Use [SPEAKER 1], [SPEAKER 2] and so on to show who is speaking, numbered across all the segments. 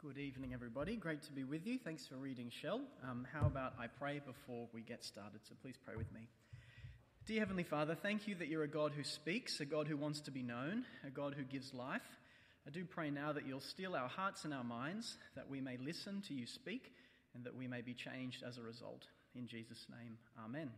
[SPEAKER 1] Good evening, everybody. Great to be with you. Thanks for reading, Shell. How about I pray before we get started? So please pray with me. Dear Heavenly Father, thank you that you're a God who speaks, a God who wants to be known, a God who gives life. I do pray now that you'll still our hearts and our minds, that we may listen to you speak, and that we may be changed as a result. In Jesus' name, amen.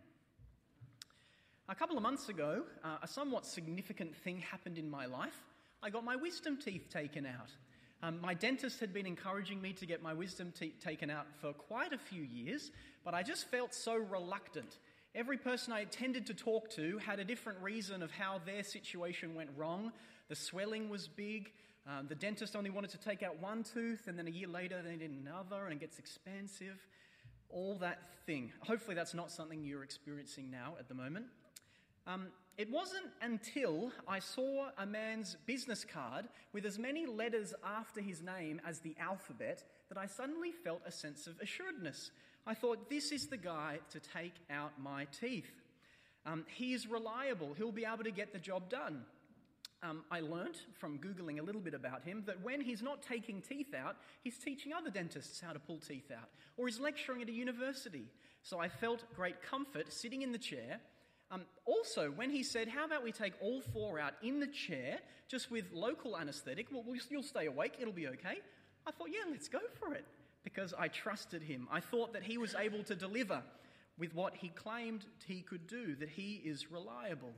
[SPEAKER 1] A couple of months ago, a somewhat significant thing happened in my life. I got my wisdom teeth taken out. My dentist had been encouraging me to get my wisdom teeth taken out for quite a few years, but I just felt so reluctant. Every person I tended to talk to had a different reason of how their situation went wrong. The swelling was big. The dentist only wanted to take out one tooth, and then a year later they did another, and it gets expensive. All that thing. Hopefully that's not something you're experiencing now at the moment. It wasn't until I saw a man's business card with as many letters after his name as the alphabet that I suddenly felt a sense of assuredness. I thought, this is the guy to take out my teeth. He is reliable. He'll be able to get the job done. I learnt from Googling a little bit about him that when he's not taking teeth out, he's teaching other dentists how to pull teeth out, or he's lecturing at a university. So I felt great comfort sitting in the chair. Also, when he said, how about we take all four out in the chair, just with local anaesthetic, well, you'll stay awake, it'll be okay. I thought, yeah, let's go for it, because I trusted him. I thought that he was able to deliver with what he claimed he could do, that he is reliable.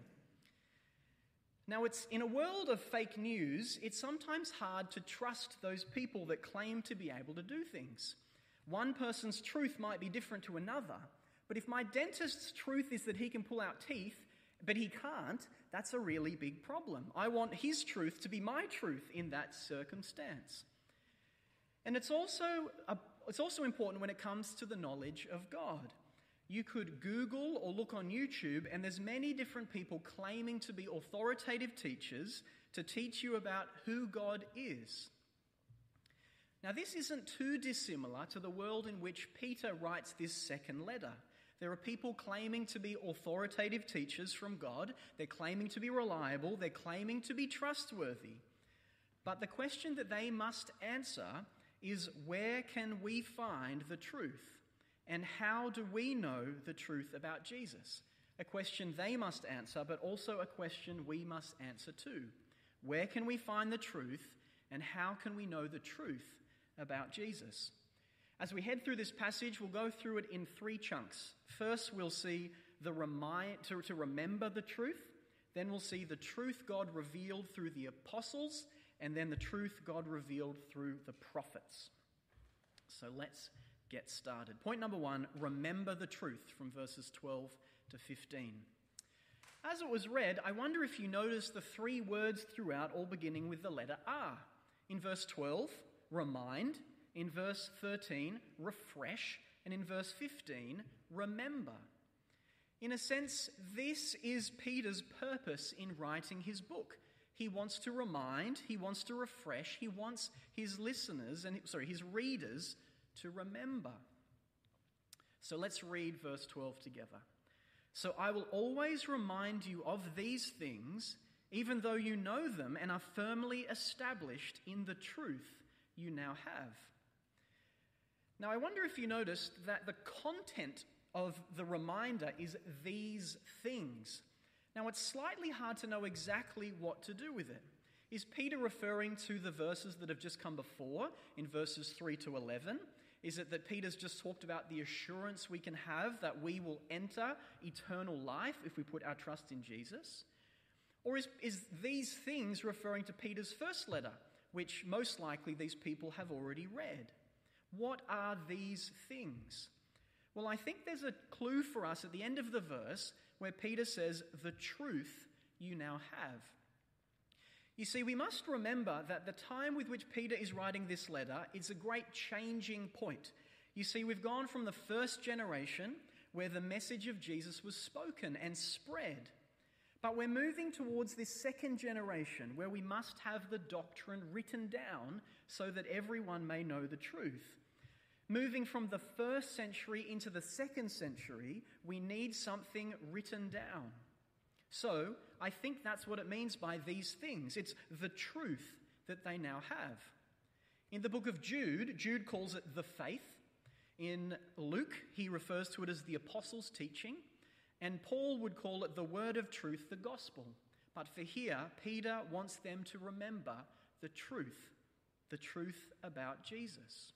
[SPEAKER 1] Now, it's in a world of fake news, it's sometimes hard to trust those people that claim to be able to do things. One person's truth might be different to another. But if my dentist's truth is that he can pull out teeth, but he can't, that's a really big problem. I want his truth to be my truth in that circumstance. And it's also important when it comes to the knowledge of God. You could Google or look on YouTube, and there's many different people claiming to be authoritative teachers to teach you about who God is. Now, this isn't too dissimilar to the world in which Peter writes this second letter. There are people claiming to be authoritative teachers from God. They're claiming to be reliable. They're claiming to be trustworthy. But the question that they must answer is, where can we find the truth? And how do we know the truth about Jesus? A question they must answer, but also a question we must answer too. Where can we find the truth? And how can we know the truth about Jesus? As we head through this passage, we'll go through it in three chunks. First, we'll see to remember the truth. Then we'll see the truth God revealed through the apostles, and then the truth God revealed through the prophets. So let's get started. Point number one, remember the truth, from verses 12 to 15. As it was read, I wonder if you noticed the three words throughout, all beginning with the letter R. In verse 12, remind. In verse 13, refresh. And in verse 15, remember. In a sense, this is Peter's purpose in writing his book. He wants to remind, he wants to refresh, he wants his his readers to remember. So let's read verse 12 together. So I will always remind you of these things, even though you know them and are firmly established in the truth you now have. Now, I wonder if you noticed that the content of the reminder is these things. Now, it's slightly hard to know exactly what to do with it. Is Peter referring to the verses that have just come before, in verses 3 to 11? Is it that Peter's just talked about the assurance we can have that we will enter eternal life if we put our trust in Jesus? Or is these things referring to Peter's first letter, which most likely these people have already read? What are these things? Well, I think there's a clue for us at the end of the verse where Peter says, the truth you now have. You see, we must remember that the time with which Peter is writing this letter is a great changing point. You see, we've gone from the first generation where the message of Jesus was spoken and spread. But we're moving towards this second generation where we must have the doctrine written down so that everyone may know the truth. Moving from the first century into the second century, we need something written down. So I think that's what it means by these things. It's the truth that they now have. In the book of Jude, Jude calls it the faith. In Luke, he refers to it as the apostles' teaching. And Paul would call it the word of truth, the gospel. But for here, Peter wants them to remember the truth about Jesus.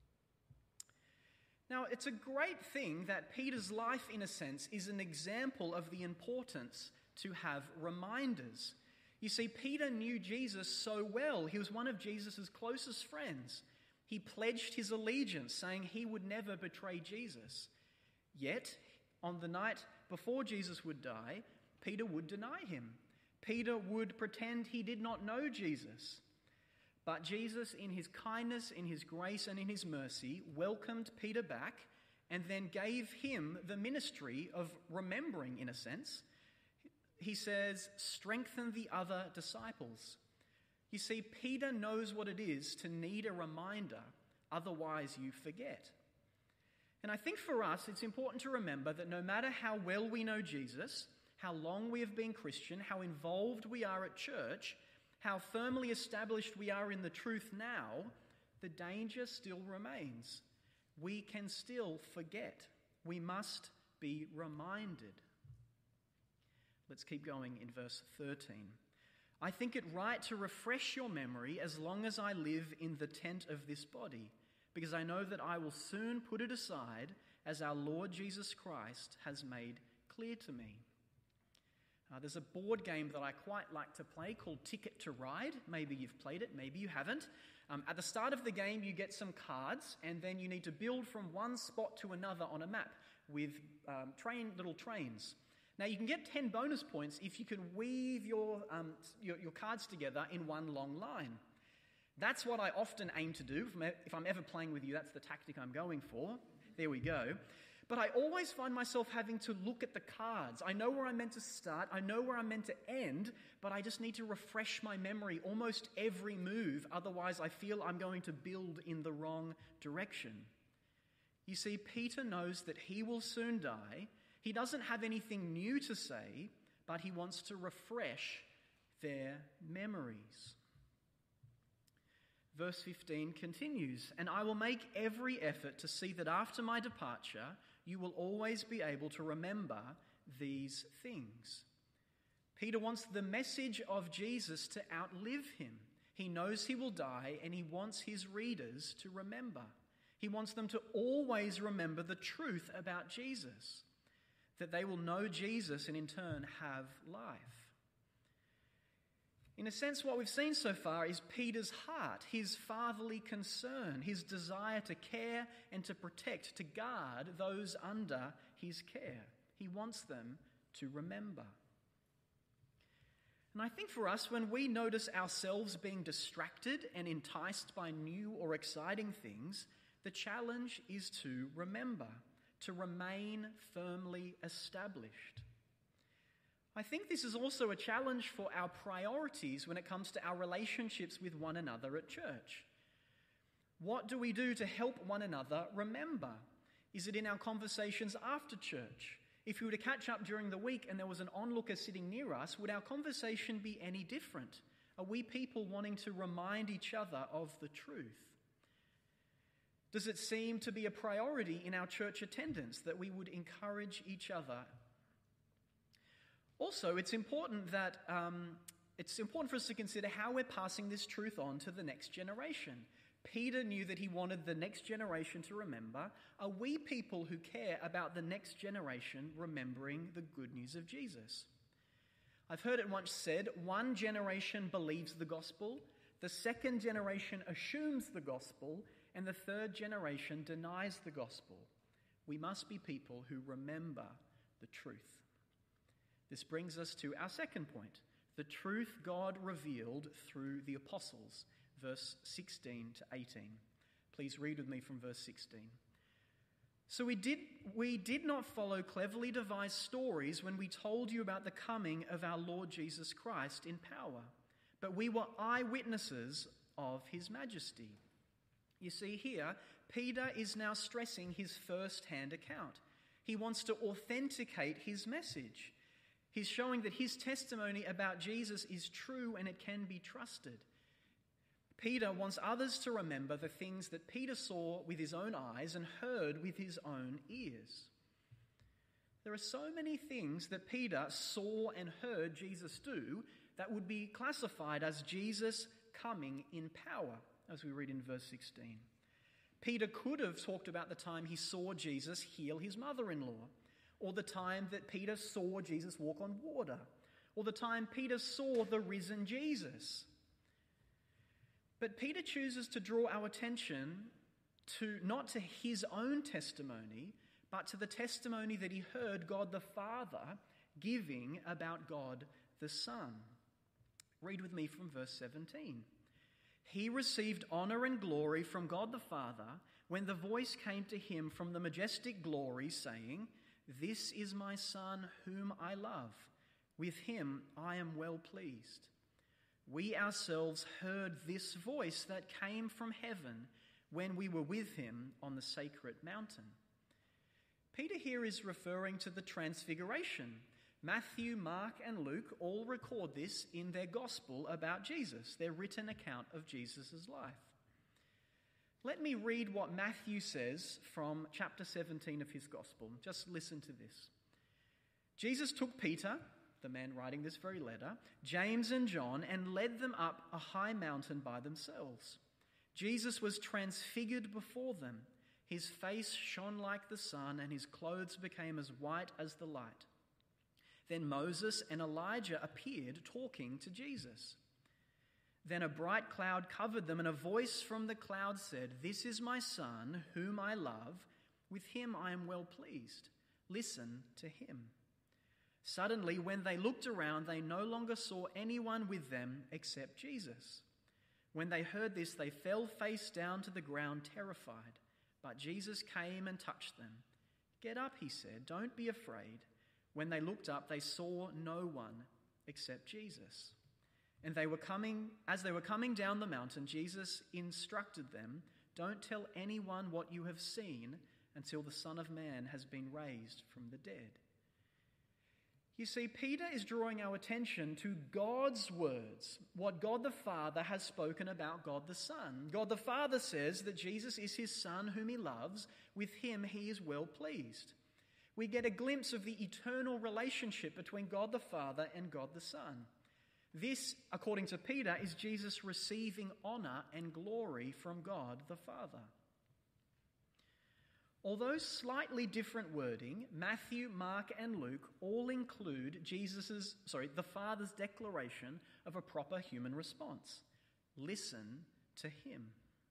[SPEAKER 1] Now, it's a great thing that Peter's life, in a sense, is an example of the importance to have reminders. You see, Peter knew Jesus so well. He was one of Jesus' closest friends. He pledged his allegiance, saying he would never betray Jesus. Yet, on the night before Jesus would die, Peter would deny him. Peter would pretend he did not know Jesus. But Jesus, in his kindness, in his grace, and in his mercy, welcomed Peter back and then gave him the ministry of remembering, in a sense. He says, strengthen the other disciples. You see, Peter knows what it is to need a reminder, otherwise you forget. And I think for us, it's important to remember that no matter how well we know Jesus, how long we have been Christian, how involved we are at church, how firmly established we are in the truth now, the danger still remains. We can still forget. We must be reminded. Let's keep going in verse 13. I think it right to refresh your memory as long as I live in the tent of this body, because I know that I will soon put it aside as our Lord Jesus Christ has made clear to me. There's a board game that I quite like to play called Ticket to Ride. Maybe you've played it, maybe you haven't. At the start of the game, you get some cards, and then you need to build from one spot to another on a map with little trains. Now, you can get 10 bonus points if you can weave your cards together in one long line. That's what I often aim to do. If I'm ever playing with you, that's the tactic I'm going for. There we go. But I always find myself having to look at the cards. I know where I'm meant to start, I know where I'm meant to end, but I just need to refresh my memory almost every move, otherwise I feel I'm going to build in the wrong direction. You see, Peter knows that he will soon die. He doesn't have anything new to say, but he wants to refresh their memories. Verse 15 continues, and I will make every effort to see that after my departure, you will always be able to remember these things. Peter wants the message of Jesus to outlive him. He knows he will die, and he wants his readers to remember. He wants them to always remember the truth about Jesus, that they will know Jesus and in turn have life. In a sense, what we've seen so far is Peter's heart, his fatherly concern, his desire to care and to protect, to guard those under his care. He wants them to remember. And I think for us, when we notice ourselves being distracted and enticed by new or exciting things, the challenge is to remember, to remain firmly established. I think this is also a challenge for our priorities when it comes to our relationships with one another at church. What do we do to help one another remember? Is it in our conversations after church? If we were to catch up during the week and there was an onlooker sitting near us, would our conversation be any different? Are we people wanting to remind each other of the truth? Does it seem to be a priority in our church attendance that we would encourage each other? Also, it's important for us to consider how we're passing this truth on to the next generation. Peter knew that he wanted the next generation to remember. Are we people who care about the next generation remembering the good news of Jesus? I've heard it once said, one generation believes the gospel, the second generation assumes the gospel, and the third generation denies the gospel. We must be people who remember the truth. This brings us to our second point, the truth God revealed through the apostles, verse 16 to 18. Please read with me from verse 16. So we did not follow cleverly devised stories when we told you about the coming of our Lord Jesus Christ in power, but we were eyewitnesses of his majesty. You see here, Peter is now stressing his first-hand account. He wants to authenticate his message. He's showing that his testimony about Jesus is true and it can be trusted. Peter wants others to remember the things that Peter saw with his own eyes and heard with his own ears. There are so many things that Peter saw and heard Jesus do that would be classified as Jesus coming in power, as we read in verse 16. Peter could have talked about the time he saw Jesus heal his mother-in-law, or the time that Peter saw Jesus walk on water, or the time Peter saw the risen Jesus. But Peter chooses to draw our attention not to his own testimony, but to the testimony that he heard God the Father giving about God the Son. Read with me from verse 17. He received honor and glory from God the Father when the voice came to him from the majestic glory, saying, "This is my Son whom I love. With him I am well pleased." We ourselves heard this voice that came from heaven when we were with him on the sacred mountain. Peter here is referring to the Transfiguration. Matthew, Mark, and Luke all record this in their gospel about Jesus, their written account of Jesus' life. Let me read what Matthew says from chapter 17 of his gospel. Just listen to this. Jesus took Peter, the man writing this very letter, James and John, and led them up a high mountain by themselves. Jesus was transfigured before them. His face shone like the sun, and his clothes became as white as the light. Then Moses and Elijah appeared, talking to Jesus. Then a bright cloud covered them, and a voice from the cloud said, "This is my Son, whom I love. With him I am well pleased. Listen to him." Suddenly, when they looked around, they no longer saw anyone with them except Jesus. When they heard this, they fell face down to the ground, terrified. But Jesus came and touched them. "Get up," he said. "Don't be afraid." When they looked up, they saw no one except Jesus. And as they were coming down the mountain, Jesus instructed them, "Don't tell anyone what you have seen until the Son of Man has been raised from the dead." You see, Peter is drawing our attention to God's words, what God the Father has spoken about God the Son. God the Father says that Jesus is his Son whom he loves. With him he is well pleased. We get a glimpse of the eternal relationship between God the Father and God the Son. This, according to Peter, is Jesus receiving honor and glory from God the Father. Although slightly different wording, Matthew, Mark, and Luke all include the Father's declaration of a proper human response. Listen to him.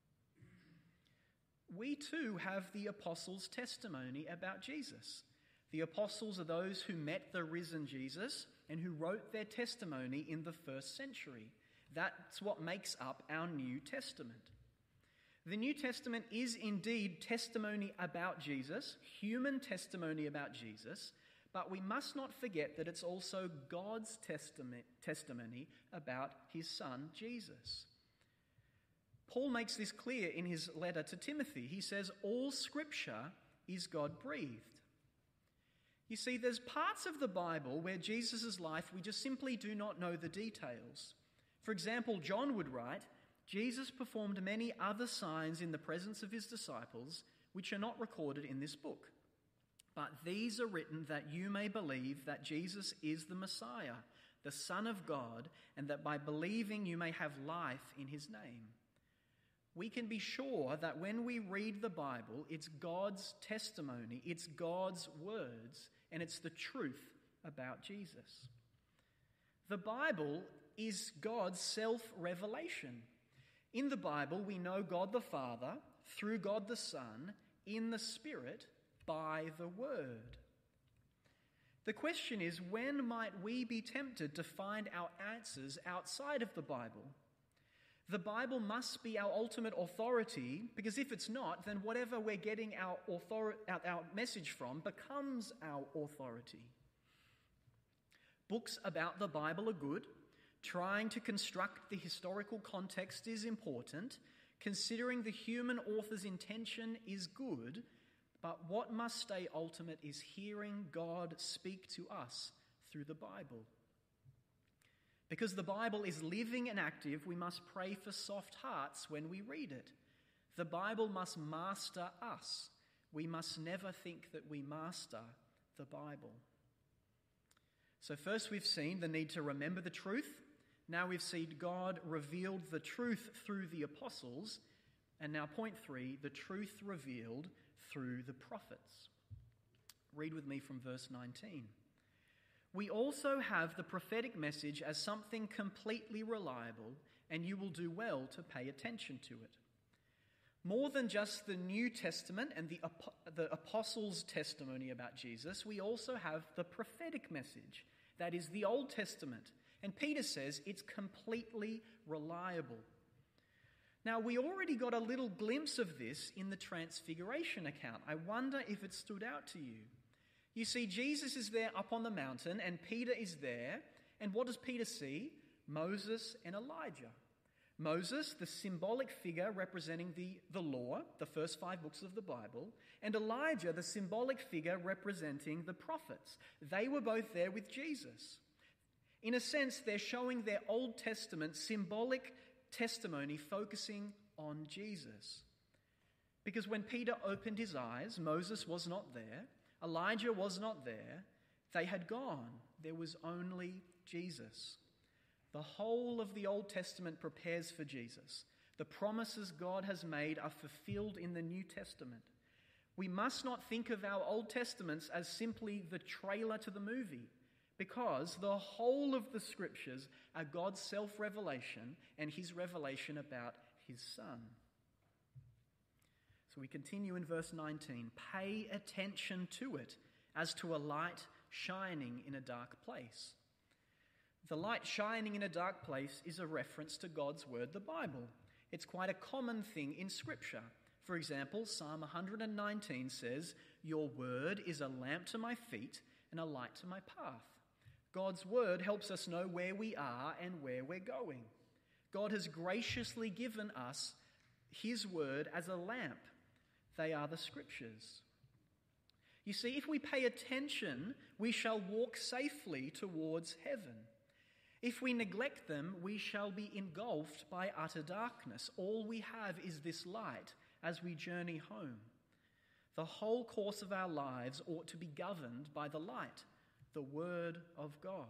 [SPEAKER 1] We too have the apostles' testimony about Jesus. The apostles are those who met the risen Jesus and who wrote their testimony in the first century. That's what makes up our New Testament. The New Testament is indeed testimony about Jesus, human testimony about Jesus, but we must not forget that it's also God's testimony about his Son, Jesus. Paul makes this clear in his letter to Timothy. He says, all Scripture is God-breathed. You see, there's parts of the Bible where Jesus' life we just simply do not know the details. For example, John would write, Jesus performed many other signs in the presence of his disciples, which are not recorded in this book. But these are written that you may believe that Jesus is the Messiah, the Son of God, and that by believing you may have life in his name. We can be sure that when we read the Bible, it's God's testimony, it's God's words, and it's the truth about Jesus. The Bible is God's self-revelation. In the Bible, we know God the Father, through God the Son, in the Spirit, by the Word. The question is, when might we be tempted to find our answers outside of the Bible? The Bible must be our ultimate authority, because if it's not, then whatever we're getting our message from becomes our authority. Books about the Bible are good. Trying to construct the historical context is important. Considering the human author's intention is good. But what must stay ultimate is hearing God speak to us through the Bible. Because the Bible is living and active, we must pray for soft hearts when we read it. The Bible must master us. We must never think that we master the Bible. So first we've seen the need to remember the truth. Now we've seen God revealed the truth through the apostles. And now point 3, the truth revealed through the prophets. Read with me from verse 19. We also have the prophetic message as something completely reliable, and you will do well to pay attention to it. More than just the New Testament and the apostles' testimony about Jesus, we also have the prophetic message, that is the Old Testament. And Peter says it's completely reliable. Now, we already got a little glimpse of this in the Transfiguration account. I wonder if it stood out to you. You see, Jesus is there up on the mountain, and Peter is there. And what does Peter see? Moses and Elijah. Moses, the symbolic figure representing the law, the first 5 books of the Bible, and Elijah, the symbolic figure representing the prophets. They were both there with Jesus. In a sense, they're showing their Old Testament symbolic testimony focusing on Jesus. Because when Peter opened his eyes, Moses was not there, Elijah was not there, they had gone. There was only Jesus. The whole of the Old Testament prepares for Jesus. The promises God has made are fulfilled in the New Testament. We must not think of our Old Testaments as simply the trailer to the movie, because the whole of the Scriptures are God's self-revelation and his revelation about his Son. So we continue in verse 19. Pay attention to it as to a light shining in a dark place. The light shining in a dark place is a reference to God's word, the Bible. It's quite a common thing in Scripture. For example, Psalm 119 says, "Your word is a lamp to my feet and a light to my path." God's word helps us know where we are and where we're going. God has graciously given us his word as a lamp. They are the Scriptures. You see, if we pay attention, we shall walk safely towards heaven. If we neglect them, we shall be engulfed by utter darkness. All we have is this light as we journey home. The whole course of our lives ought to be governed by the light, the Word of God.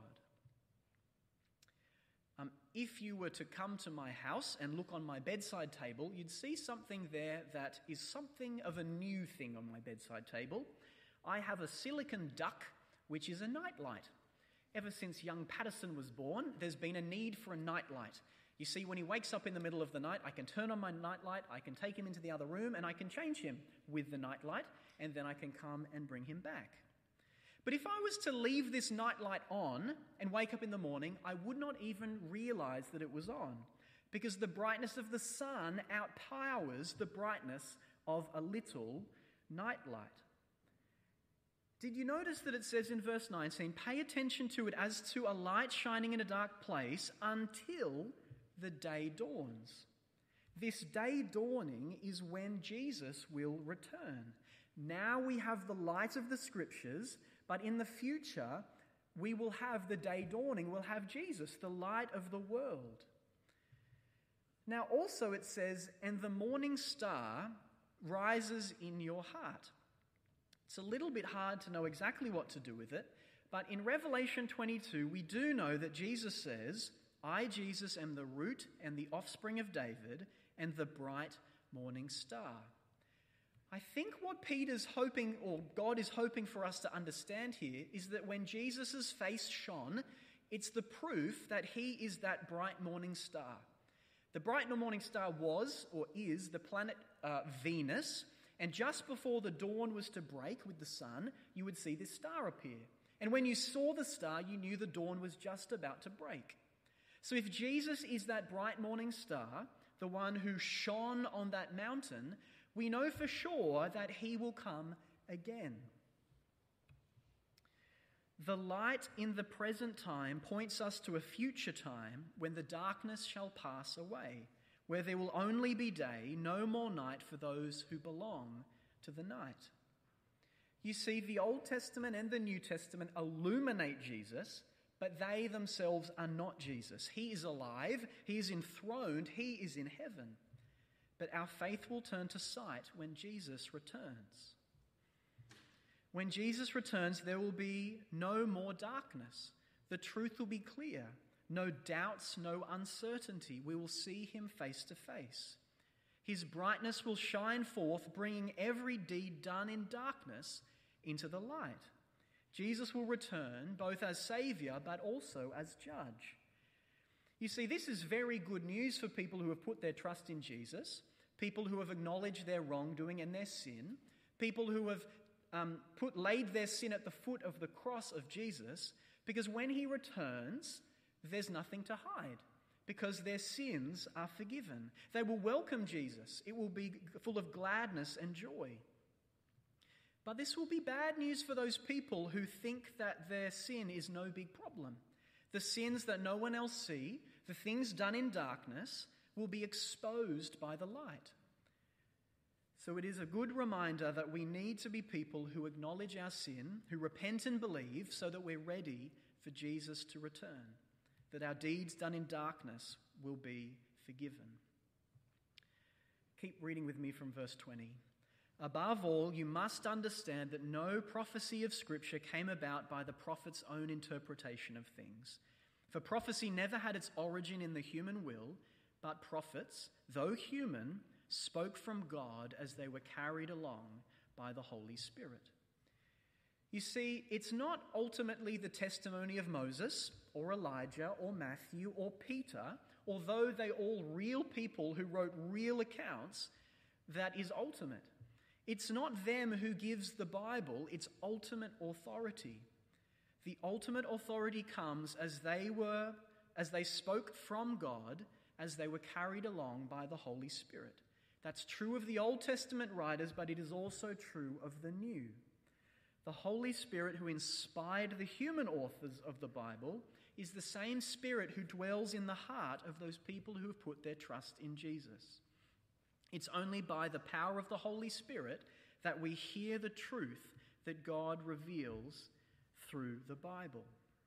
[SPEAKER 1] If you were to come to my house and look on my bedside table, you'd see something there that is something of a new thing on my bedside table. I have a silicon duck, which is a nightlight. Ever since young Patterson was born, there's been a need for a nightlight. You see, when he wakes up in the middle of the night, I can turn on my nightlight, I can take him into the other room, and I can change him with the nightlight, and then I can come and bring him back. But if I was to leave this nightlight on and wake up in the morning, I would not even realize that it was on, because the brightness of the sun outpowers the brightness of a little nightlight. Did you notice that it says in verse 19, pay attention to it as to a light shining in a dark place until the day dawns? This day dawning is when Jesus will return. Now we have the light of the Scriptures, but in the future we will have the day dawning. We'll have Jesus, the light of the world. Now also it says, and the morning star rises in your heart. It's a little bit hard to know exactly what to do with it, but in Revelation 22 we do know that Jesus says, I, Jesus, am the root and the offspring of David and the bright morning star. I think what Peter's hoping, or God is hoping for us to understand here, is that when Jesus' face shone, it's the proof that he is that bright morning star. The bright morning star was, or is, the planet Venus, and just before the dawn was to break with the sun, you would see this star appear. And when you saw the star, you knew the dawn was just about to break. So if Jesus is that bright morning star, the one who shone on that mountain, we know for sure that he will come again. The light in the present time points us to a future time when the darkness shall pass away, where there will only be day, no more night for those who belong to the night. You see, the Old Testament and the New Testament illuminate Jesus, but they themselves are not Jesus. He is alive, he is enthroned, he is in heaven. But our faith will turn to sight when Jesus returns. When Jesus returns, there will be no more darkness. The truth will be clear. No doubts, no uncertainty. We will see him face to face. His brightness will shine forth, bringing every deed done in darkness into the light. Jesus will return both as Saviour but also as Judge. You see, this is very good news for people who have put their trust in Jesus, people who have acknowledged their wrongdoing and their sin, people who have laid their sin at the foot of the cross of Jesus, because when he returns, there's nothing to hide, because their sins are forgiven. They will welcome Jesus. It will be full of gladness and joy. But this will be bad news for those people who think that their sin is no big problem. The sins that no one else sees, the things done in darkness, will be exposed by the light. So it is a good reminder that we need to be people who acknowledge our sin, who repent and believe, so that we're ready for Jesus to return, that our deeds done in darkness will be forgiven. Keep reading with me from verse 20. Above all, you must understand that no prophecy of Scripture came about by the prophet's own interpretation of things. For prophecy never had its origin in the human will, but prophets, though human, spoke from God as they were carried along by the Holy Spirit. You see, it's not ultimately the testimony of Moses or Elijah or Matthew or Peter, although they're all real people who wrote real accounts, that is ultimate. It's not them who gives the Bible its ultimate authority. The ultimate authority comes as they spoke from God, as they were carried along by the Holy Spirit. That's true of the Old Testament writers, but it is also true of the New. The Holy Spirit who inspired the human authors of the Bible is the same Spirit who dwells in the heart of those people who have put their trust in Jesus. It's only by the power of the Holy Spirit that we hear the truth that God reveals through the Bible.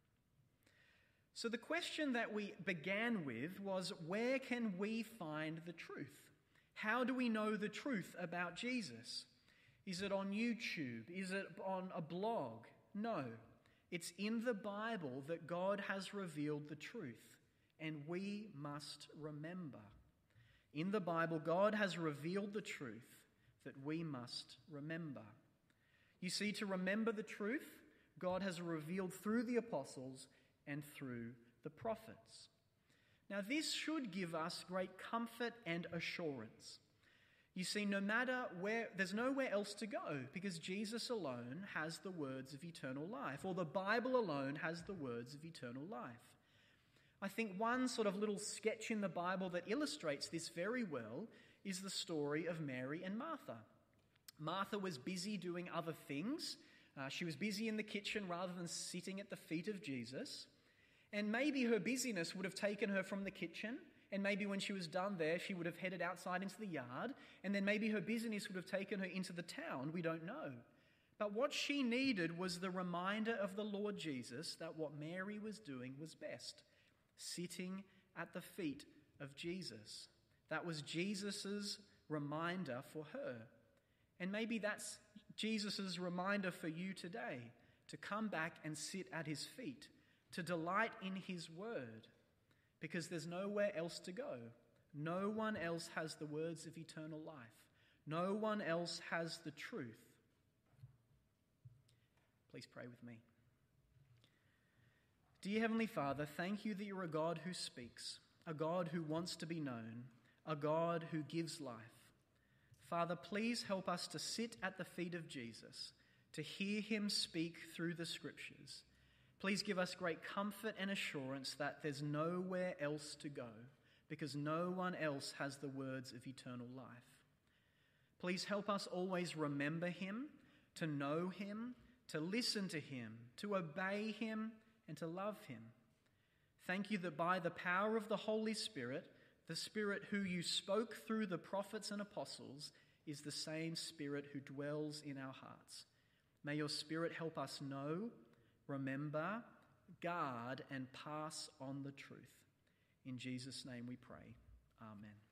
[SPEAKER 1] So the question that we began with was, where can we find the truth? How do we know the truth about Jesus? Is it on YouTube? Is it on a blog? No. It's in the Bible that God has revealed the truth, and we must remember. In the Bible, God has revealed the truth that we must remember. You see, to remember the truth, God has revealed through the apostles and through the prophets. Now, this should give us great comfort and assurance. You see, no matter where, there's nowhere else to go, because Jesus alone has the words of eternal life, or the Bible alone has the words of eternal life. I think one sort of little sketch in the Bible that illustrates this very well is the story of Mary and Martha. Martha was busy doing other things. She was busy in the kitchen rather than sitting at the feet of Jesus. And maybe her busyness would have taken her from the kitchen, and maybe when she was done there, she would have headed outside into the yard, and then maybe her busyness would have taken her into the town. We don't know. But what she needed was the reminder of the Lord Jesus that what Mary was doing was best. Sitting at the feet of Jesus. That was Jesus' reminder for her. And maybe that's Jesus' reminder for you today, to come back and sit at his feet, to delight in his word, because there's nowhere else to go. No one else has the words of eternal life. No one else has the truth. Please pray with me. Dear Heavenly Father, thank you that you're a God who speaks, a God who wants to be known, a God who gives life. Father, please help us to sit at the feet of Jesus, to hear him speak through the Scriptures. Please give us great comfort and assurance that there's nowhere else to go, because no one else has the words of eternal life. Please help us always remember him, to know him, to listen to him, to obey him, and to love him. Thank you that by the power of the Holy Spirit, the Spirit who you spoke through the prophets and apostles is the same Spirit who dwells in our hearts. May your Spirit help us know, remember, guard and pass on the truth. In Jesus' name we pray. Amen.